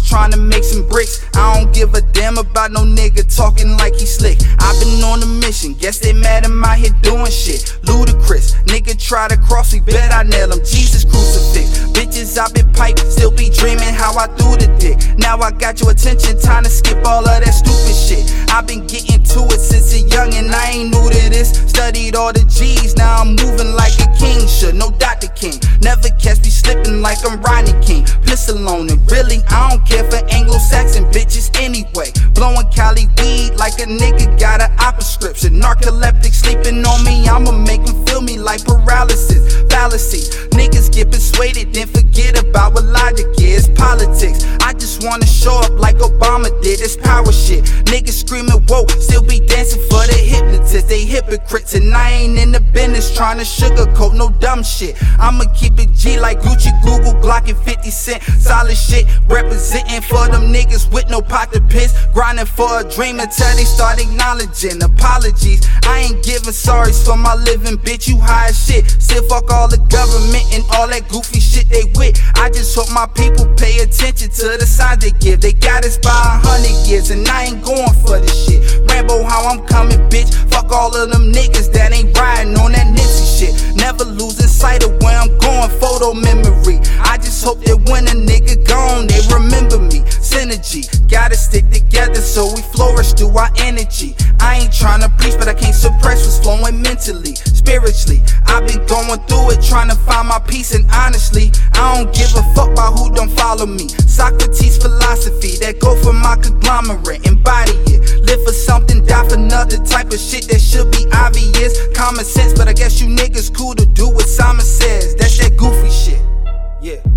just trying to make some bricks. I don't give a damn about no nigga talking like he slick. I've been on a mission, guess they mad I'm out here doing shit. Ludicrous, nigga try to cross me, bet I nail him. Jesus crucifix, bitches I been piped, still be dreaming how I do the dick. Now I got your attention, time to skip all of that stupid shit. I've been getting to it since a youngin', I ain't new to this. Studied all the G's, now I'm moving like a king should. No Dr. King, never catch me slipping like I'm Rodney King. Pistol on it, really, I don't care for Anglo-Saxon bitches anyway. Blowing Cali weed like a nigga got an eye prescription. Narcoleptic sleeping on me, I'ma make them feel me like paralysis. Fallacies, niggas get persuaded, then forget about what logic is. Politics, I just wanna show up like Obama did, it's power shit. Niggas screaming woke, still be dancing for the hypnotist. They hypocrites and I ain't in the business trying to sugarcoat no dumb shit. I'ma keep it G like Gucci, Google, Glock and 50 Cent. Solid shit, representing for them niggas with no pot to piss. Grinding for a dream until they start acknowledging apologies. I ain't giving sorries for my living, bitch, you high as shit. Still fuck all the government and all that goofy shit they with. I just hope my people pay attention to the signs they give. They got us by 100 years and I ain't going for this shit. Rambo, how I'm coming, bitch. Fuck all of them niggas that ain't riding on that Nipsey shit. Never losing sight of where I'm going, photo memory. I just hope that when a nigga gone, they remember me. Synergy, gotta stick together so we flourish through our energy. I ain't trying to preach, but I can't suppress what's flowing mentally, spiritually. I've been going through it, trying to find my peace, and honestly, I don't give a fuck about who don't follow me. Socrates philosophy, that go for my conglomerate, embody it. Live for something, die for another, type of shit that should be obvious. Common sense, but I guess you niggas cool to do what Simon says. That's that goofy shit, yeah.